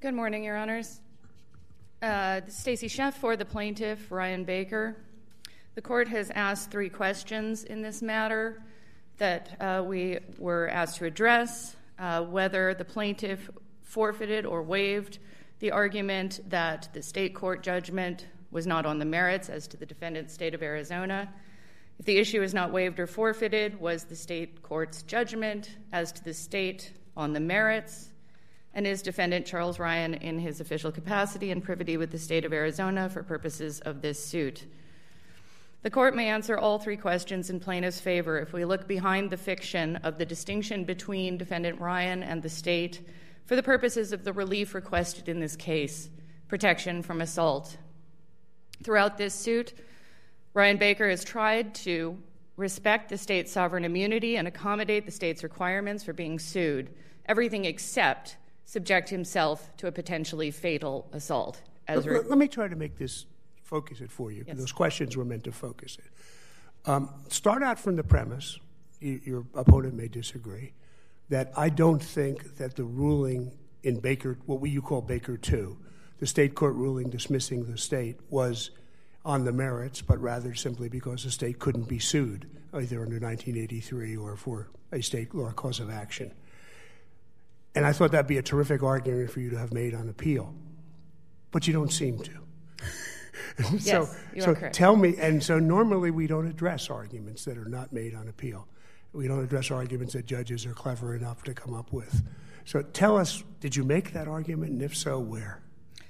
Good morning, Your Honors. Stacey Sheff for the plaintiff, Ryan Baker. The court has asked 3 questions in this matter that we were asked to address. Whether the plaintiff forfeited or waived the argument that the state court judgment was not on the merits as to the defendant's state of Arizona. If the issue is not waived or forfeited, was the state court's judgment as to the state on the merits? And is defendant Charles Ryan in his official capacity and privity with the state of Arizona for purposes of this suit? The court may answer all 3 questions in plaintiff's favor if we look behind the fiction of the distinction between defendant Ryan and the state for the purposes of the relief requested in this case, protection from assault. Throughout this suit, Ryan Baker has tried to respect the state's sovereign immunity and accommodate the state's requirements for being sued, everything except subject himself to a potentially fatal assault. Let me try to make this focus it for you. Yes. Those questions were meant to focus it. Start out from the premise, your opponent may disagree, that I don't think that the ruling in Baker, what you call Baker 2, the state court ruling dismissing the state, was on the merits, but rather simply because the state couldn't be sued, either under 1983 or for a state law cause of action. And I thought that'd be a terrific argument for you to have made on appeal. But you don't seem to. Yes, you are correct. Tell me, and so normally we don't address arguments that are not made on appeal. We don't address arguments that judges are clever enough to come up with. So tell us, did you make that argument, and if so, where?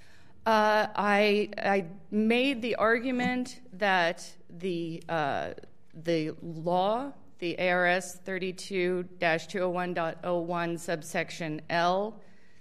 I made the argument that the law, the ARS 32-201.01 subsection L,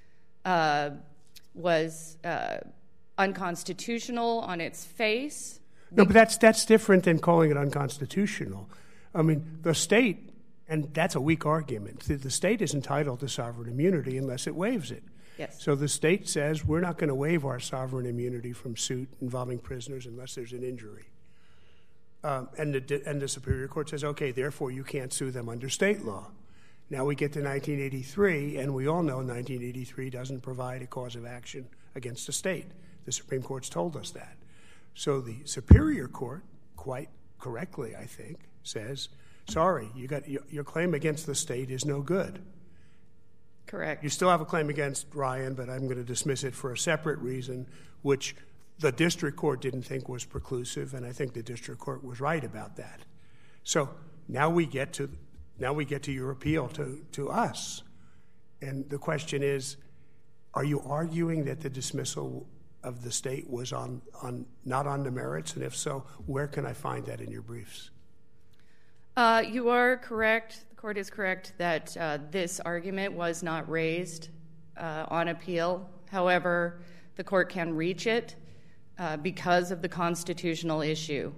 was unconstitutional on its face. No, but that's different than calling it unconstitutional. I mean, the state, and that's a weak argument, the state is entitled to sovereign immunity unless it waives it. Yes. So the state says we're not going to waive our sovereign immunity from suit involving prisoners unless there's an injury. And the Superior Court says, okay, therefore you can't sue them under state law. Now we get to 1983, and we all know 1983 doesn't provide a cause of action against the state. The Supreme Court's told us that. So the Superior Court, quite correctly, I think, says, sorry, your claim against the state is no good. Correct. You still have a claim against Ryan, but I'm going to dismiss it for a separate reason, which the district court didn't think was preclusive, and I think the district court was right about that. So now we get to your appeal to us, and the question is, are you arguing that the dismissal of the state was not on the merits, and if so, where can I find that in your briefs? You are correct. The court is correct that this argument was not raised on appeal. However, the court can reach it because of the constitutional issue.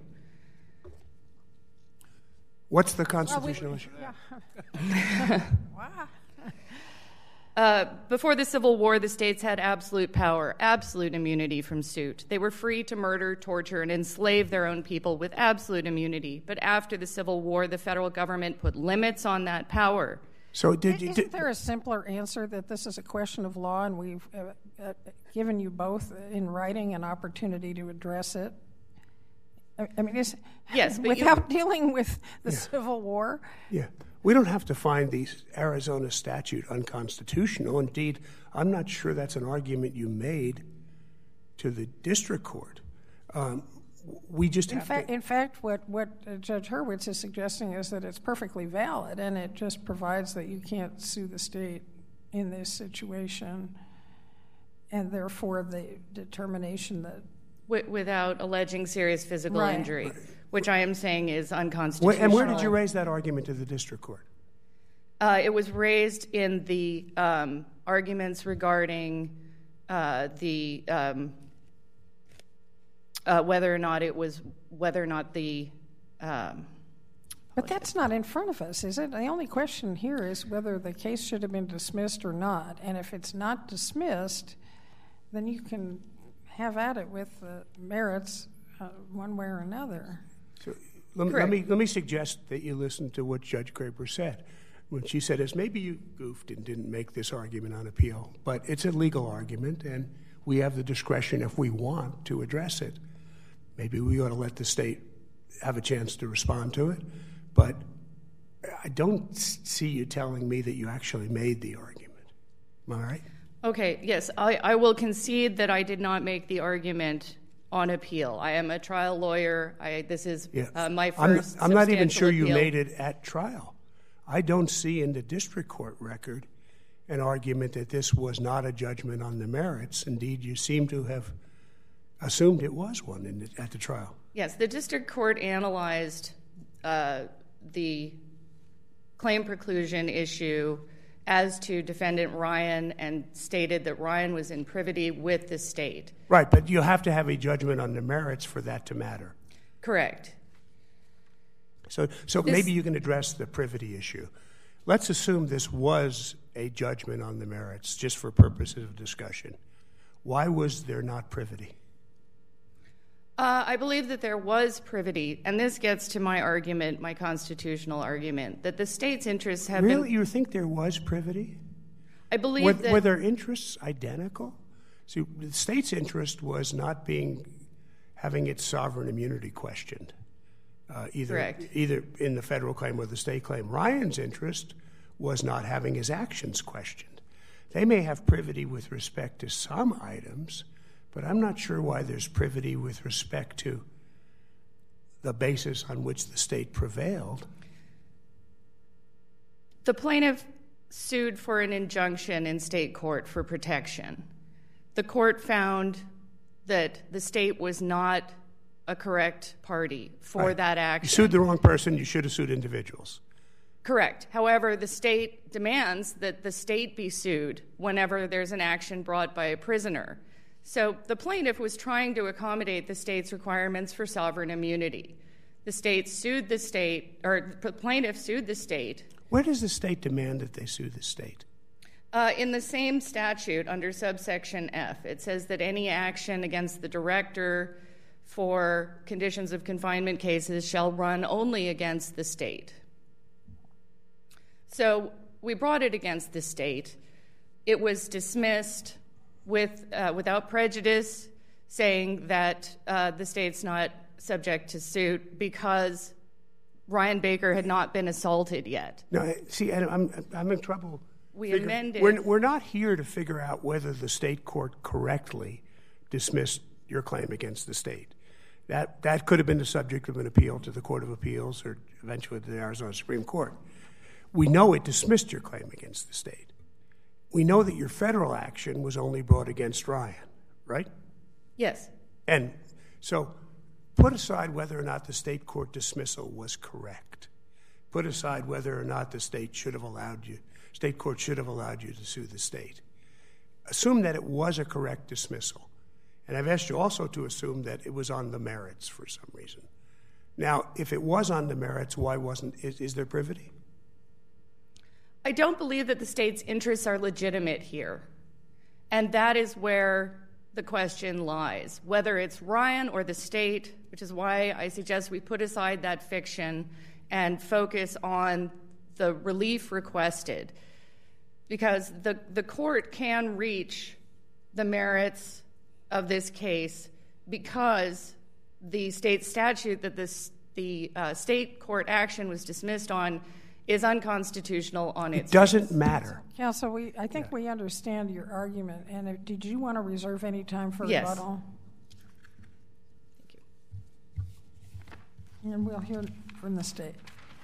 What's the constitutional issue? Wow. Before the Civil War, the states had absolute power, absolute immunity from suit. They were free to murder, torture, and enslave their own people with absolute immunity. But after the Civil War, the federal government put limits on that power. So Isn't there a simpler answer that this is a question of law, and we've given you both in writing an opportunity to address it? I mean, yes, but without dealing with the Civil War? Yeah. We don't have to find the Arizona statute unconstitutional. Indeed, I'm not sure that's an argument you made to the district court. We just In fact, what Judge Hurwitz is suggesting is that it's perfectly valid, and it just provides that you can't sue the state in this situation, and therefore the determination that... Without alleging serious physical injury, which I am saying is unconstitutional. And where did you raise that argument to the district court? It was raised in the arguments regarding whether or not the... But that's not in front of us, is it? The only question here is whether the case should have been dismissed or not. And if it's not dismissed, then you can have at it with the merits one way or another. So let me suggest that you listen to what Judge Graber said. when she said is maybe you goofed and didn't make this argument on appeal, but it's a legal argument, and we have the discretion if we want to address it. Maybe we ought to let the state have a chance to respond to it, but I don't see you telling me that you actually made the argument. Am I right? Okay, yes, I will concede that I did not make the argument on appeal. I am a trial lawyer. This is my first I'm not even sure appeal. you made it at trial. I don't see in the district court record an argument that this was not a judgment on the merits. Indeed, you seem to have assumed it was one at the trial. Yes, the district court analyzed the claim preclusion issue as to defendant Ryan and stated that Ryan was in privity with the state. Right, but you have to have a judgment on the merits for that to matter. Correct. So maybe you can address the privity issue. Let's assume this was a judgment on the merits, just for purposes of discussion. Why was there not privity? I believe that there was privity, and this gets to my argument, my constitutional argument, that the state's interests have Really? You think there was privity? I believe that... Were their interests identical? See, the state's interest was not having its sovereign immunity questioned, either in the federal claim or the state claim. Ryan's interest was not having his actions questioned. They may have privity with respect to some items, but I'm not sure why there's privity with respect to the basis on which the state prevailed. The plaintiff sued for an injunction in state court for protection. The court found that the state was not a correct party for that action. You sued the wrong person. You should have sued individuals. Correct. However, the state demands that the state be sued whenever there's an action brought by a prisoner. So the plaintiff was trying to accommodate the state's requirements for sovereign immunity. The plaintiff sued the state. Where does the state demand that they sue the state? In the same statute under subsection F, it says that any action against the director for conditions of confinement cases shall run only against the state. So we brought it against the state. It was dismissed without prejudice, saying that the state's not subject to suit because Ryan Baker had not been assaulted yet. No, see, I'm in trouble. Amended. We're not here to figure out whether the state court correctly dismissed your claim against the state. That could have been the subject of an appeal to the Court of Appeals or eventually to the Arizona Supreme Court. We know it dismissed your claim against the state. We know that your federal action was only brought against Ryan, right? Yes. And so put aside whether or not the state court dismissal was correct. Put aside whether or not the state court should have allowed you to sue the state. Assume that it was a correct dismissal. And I've asked you also to assume that it was on the merits for some reason. Now, if it was on the merits, why wasn't? Is there privity? I don't believe that the state's interests are legitimate here. And that is where the question lies. Whether it's Ryan or the state, which is why I suggest we put aside that fiction and focus on the relief requested. Because the court can reach the merits of this case because the state statute that the state court action was dismissed on is unconstitutional on its It doesn't matter. Counsel, I think we understand your argument. And did you want to reserve any time for rebuttal? Thank you. And we'll hear from the state.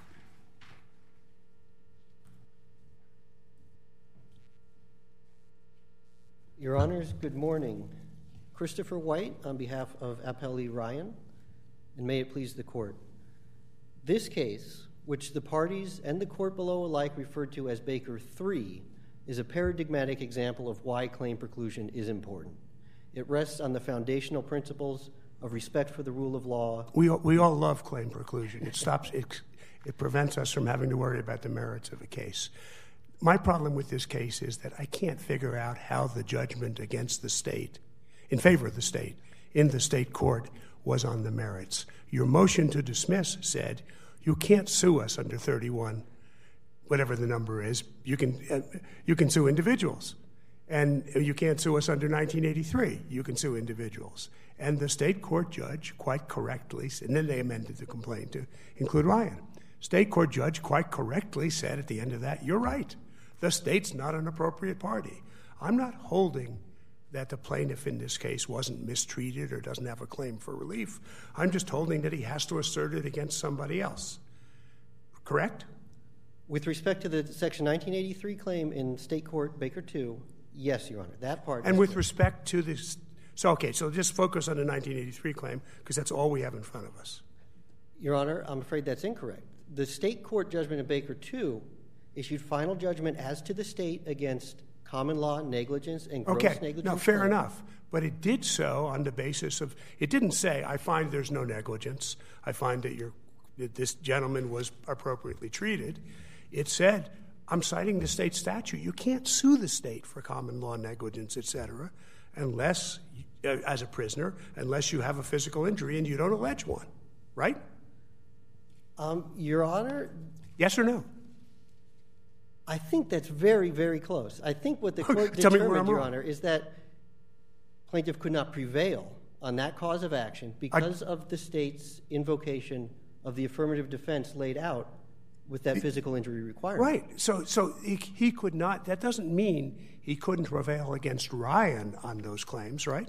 Your Honors, good morning. Christopher White on behalf of Appellee Ryan, and may it please the Court. This case, which the parties and the court below alike referred to as Baker 3, is a paradigmatic example of why claim preclusion is important. It rests on the foundational principles of respect for the rule of law. We all love claim preclusion. It prevents us from having to worry about the merits of a case. My problem with this case is that I can't figure out how the judgment against the state, in favor of the state, in the state court was on the merits. Your motion to dismiss said you can't sue us under 31 whatever the number is, you can sue individuals. And you can't sue us under 1983. You can sue individuals. And the state court judge quite correctly, and then they amended the complaint to include Ryan. State court judge quite correctly said at the end of that, you're right. The state's not an appropriate party. I'm not holding that the plaintiff in this case wasn't mistreated or doesn't have a claim for relief. I'm just holding that he has to assert it against somebody else. Correct? With respect to the Section 1983 claim in State Court Baker 2, yes, Your Honor, that part. And with respect to this, so just focus on the 1983 claim because that's all we have in front of us. Your Honor, I'm afraid that's incorrect. The State Court judgment in Baker 2 issued final judgment as to the state against common law negligence and gross negligence. Okay, no, fair enough. But it did so on the basis of, it didn't say, I find there's no negligence. I find that this gentleman was appropriately treated. It said, I'm citing the state statute. You can't sue the state for common law negligence, et cetera, unless, as a prisoner, unless you have a physical injury and you don't allege one, right? Your Honor? Yes or no? I think that's very, very close. I think what the court determined, Your Honor, is that plaintiff could not prevail on that cause of action because of the state's invocation of the affirmative defense laid out with that physical injury requirement. Right. So he could not, that doesn't mean he couldn't prevail against Ryan on those claims, right?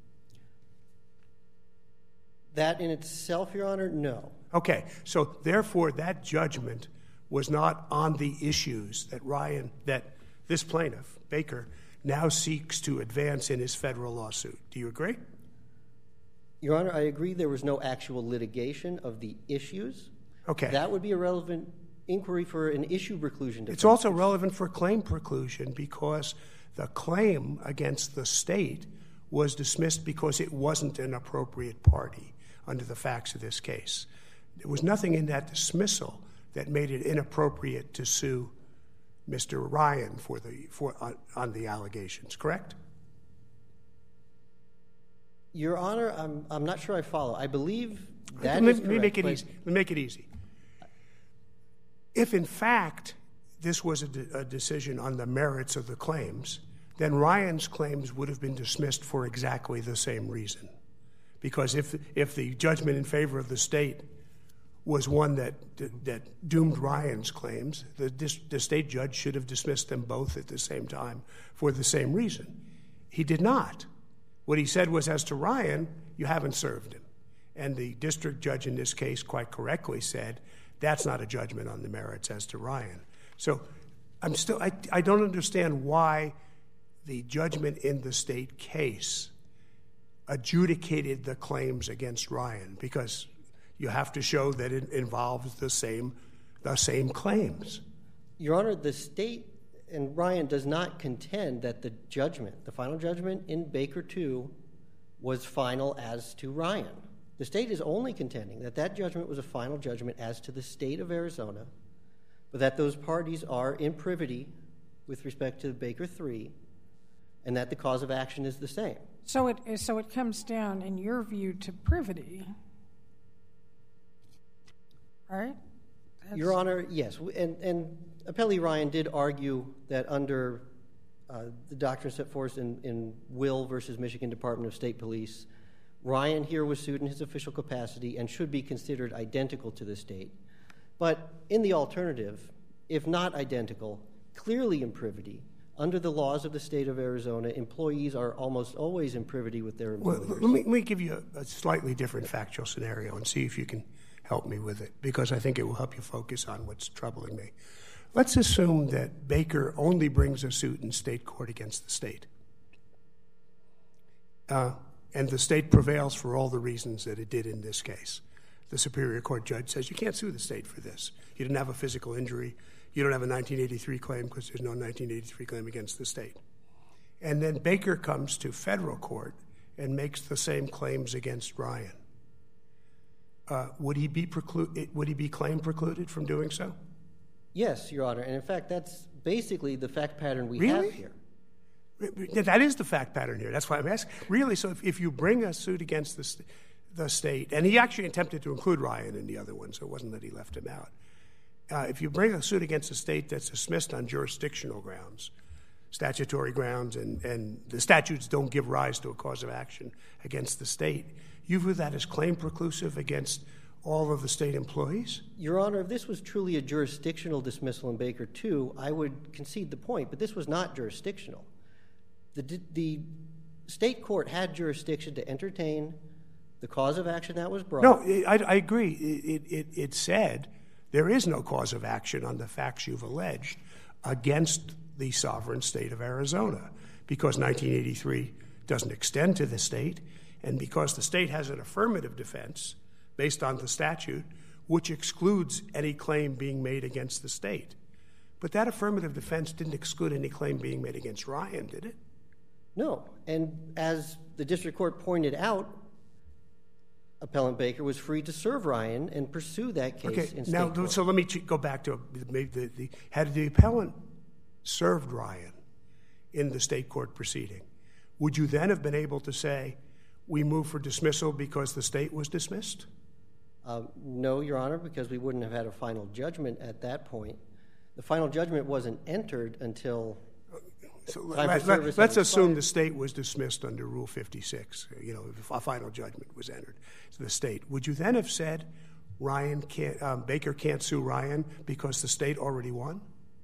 That in itself, Your Honor, no. Okay. So therefore, that judgment was not on the issues that this plaintiff, Baker, now seeks to advance in his federal lawsuit. Do you agree? Your Honor, I agree there was no actual litigation of the issues. Okay. That would be a relevant inquiry for an issue preclusion defense. It's also relevant for claim preclusion because the claim against the state was dismissed because it wasn't an appropriate party under the facts of this case. There was nothing in that dismissal that made it inappropriate to sue Mr. Ryan on the allegations, correct? Your Honor, I'm not sure I follow. I believe that Let is me correct. make it easy. If, in fact, this was a decision on the merits of the claims, then Ryan's claims would have been dismissed for exactly the same reason. Because if the judgment in favor of the state was one that doomed Ryan's claims, the state judge should have dismissed them both at the same time for the same reason. He did not. What he said was, as to Ryan, you haven't served him. And the district judge in this case quite correctly said, that's not a judgment on the merits as to Ryan. So I don't understand why the judgment in the state case adjudicated the claims against Ryan, because you have to show that it involves the same claims. Your Honor, the state and Ryan does not contend that the final judgment in Baker 2 was final as to Ryan. The state is only contending that that judgment was a final judgment as to the state of Arizona, but that those parties are in privity with respect to Baker 3, and that the cause of action is the same. So it comes down, in your view, to privity, right? Your Honor, yes. And Appellee Ryan did argue that under the doctrine set forth in Will versus Michigan Department of State Police, Ryan here was sued in his official capacity and should be considered identical to the state. But in the alternative, if not identical, clearly in privity, under the laws of the state of Arizona, employees are almost always in privity with their employers. Well, let me give you a slightly different factual scenario and see if you can help me with it, because I think it will help you focus on what's troubling me. Let's assume that Baker only brings a suit in state court against the state. And the state prevails for all the reasons that it did in this case. The Superior Court judge says, you can't sue the state for this. You didn't have a physical injury. You don't have a 1983 claim because there's no 1983 claim against the state. And then Baker comes to federal court and makes the same claims against Ryan. Would he be claim precluded from doing so? Yes, Your Honor. And in fact, that's basically the fact pattern we Really? have here. That is the fact pattern here. That's why I'm asking. Really, so if you bring a suit against the state, and he actually attempted to include Ryan in the other one, so it wasn't that he left him out. if you bring a suit against a state that's dismissed on jurisdictional grounds, statutory grounds, and the statutes don't give rise to a cause of action against the state, you view that as claim preclusive against all of the state employees? Your Honor, if this was truly a jurisdictional dismissal in Baker 2, I would concede the point, but this was not jurisdictional. The state court had jurisdiction to entertain the cause of action that was brought. No, I agree. It said there is no cause of action on the facts you've alleged against the sovereign state of Arizona because 1983 doesn't extend to the state and because the state has an affirmative defense based on the statute which excludes any claim being made against the state. But that affirmative defense didn't exclude any claim being made against Ryan, did it? No, and as the district court pointed out, Appellant Baker was free to serve Ryan and pursue that case in state court. So let me go back to had the appellant served Ryan in the state court proceeding, would you then have been able to say, we move for dismissal because the state was dismissed? No, Your Honor, because we wouldn't have had a final judgment at that point. The final judgment wasn't entered until let's assume the state was dismissed under Rule 56. If a final judgment was entered to the state. Would you then have said Baker can't sue Ryan because the state already won?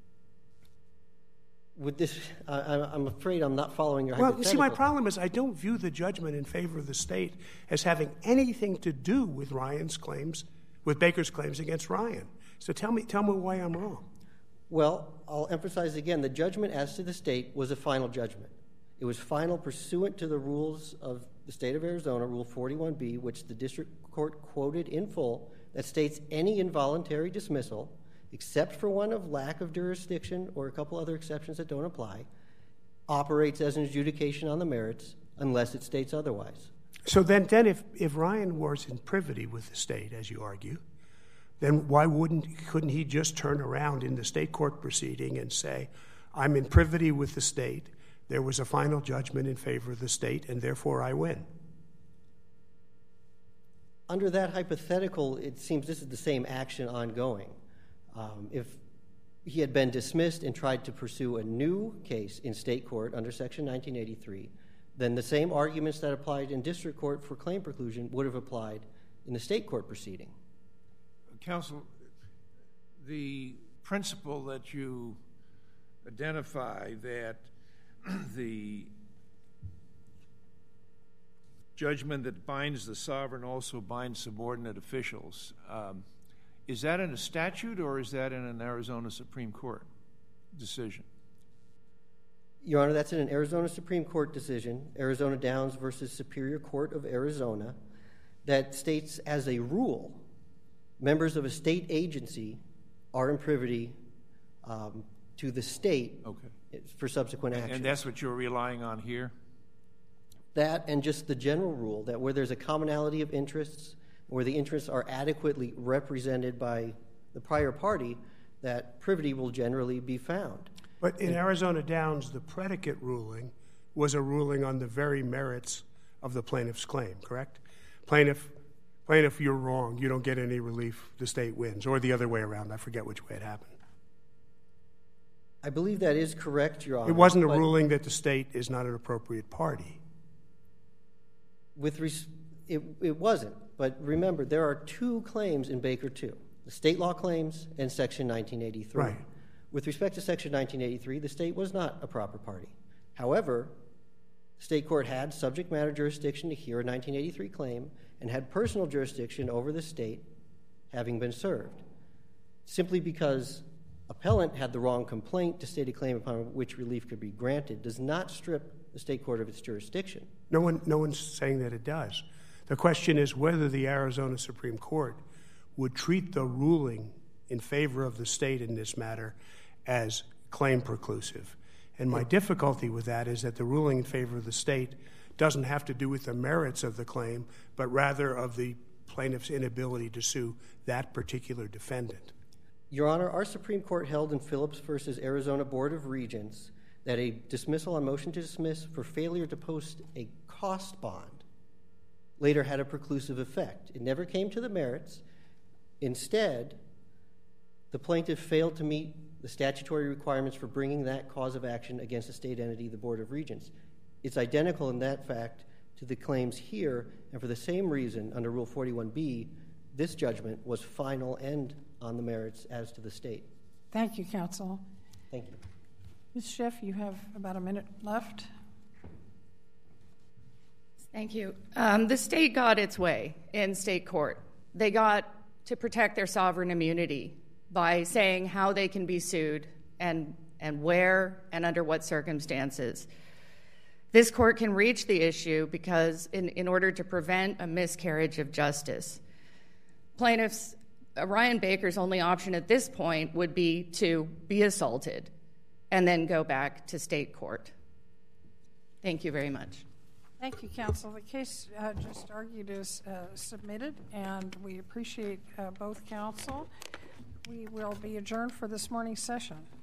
I'm afraid I'm not following your hypothetical. Well, you see, my problem is I don't view the judgment in favor of the state as having anything to do with with Baker's claims against Ryan. So tell me why I'm wrong. Well, I'll emphasize again, the judgment as to the state was a final judgment. It was final pursuant to the rules of the state of Arizona, Rule 41B, which the district court quoted in full, that states any involuntary dismissal, except for one of lack of jurisdiction or a couple other exceptions that don't apply, operates as an adjudication on the merits unless it states otherwise. So then if Ryan was in privity with the state, as you argue, then why couldn't he just turn around in the state court proceeding and say, I'm in privity with the state, there was a final judgment in favor of the state, and therefore I win? Under that hypothetical, it seems this is the same action ongoing. If he had been dismissed and tried to pursue a new case in state court under Section 1983, then the same arguments that applied in district court for claim preclusion would have applied in the state court proceeding. Counsel, the principle that you identify that the judgment that binds the sovereign also binds subordinate officials, is that in a statute or is that in an Arizona Supreme Court decision? Your Honor, that's in an Arizona Supreme Court decision, Arizona Downs versus Superior Court of Arizona, that states as a rule, members of a state agency are in privity to the state for subsequent action. And that's what you're relying on here? That and just the general rule that where there's a commonality of interests, where the interests are adequately represented by the prior party, that privity will generally be found. But in Arizona Downs, the predicate ruling was a ruling on the very merits of the plaintiff's claim, correct? Plaintiff, you're wrong. You don't get any relief. The state wins. Or the other way around. I forget which way it happened. I believe that is correct, Your Honor. It wasn't a ruling that the state is not an appropriate party. It wasn't. But remember, there are two claims in Baker 2, the state law claims and Section 1983. Right. With respect to Section 1983, the state was not a proper party. However, the state court had subject matter jurisdiction to hear a 1983 claim and had personal jurisdiction over the state having been served. Simply because appellant had the wrong complaint to state a claim upon which relief could be granted does not strip the state court of its jurisdiction. No one's saying that it does. The question is whether the Arizona Supreme Court would treat the ruling in favor of the state in this matter as claim preclusive. And my difficulty with that is that the ruling in favor of the state doesn't have to do with the merits of the claim, but rather of the plaintiff's inability to sue that particular defendant. Your Honor, our Supreme Court held in Phillips v. Arizona Board of Regents that a dismissal on motion to dismiss for failure to post a cost bond later had a preclusive effect. It never came to the merits. Instead, The plaintiff failed to meet the statutory requirements for bringing that cause of action against a state entity, the Board of Regents. It's identical in that fact to the claims here, and for the same reason, under Rule 41B, this judgment was final and on the merits as to the state. Thank you, counsel. Thank you. Ms. Schiff, you have about a minute left. Thank you. The state got its way in state court. They got to protect their sovereign immunity by saying how they can be sued and where and under what circumstances. This court can reach the issue because in order to prevent a miscarriage of justice, plaintiffs, Ryan Baker's only option at this point would be to be assaulted and then go back to state court. Thank you very much. Thank you, counsel. The case just argued is submitted, and we appreciate both counsel. We will be adjourned for this morning's session.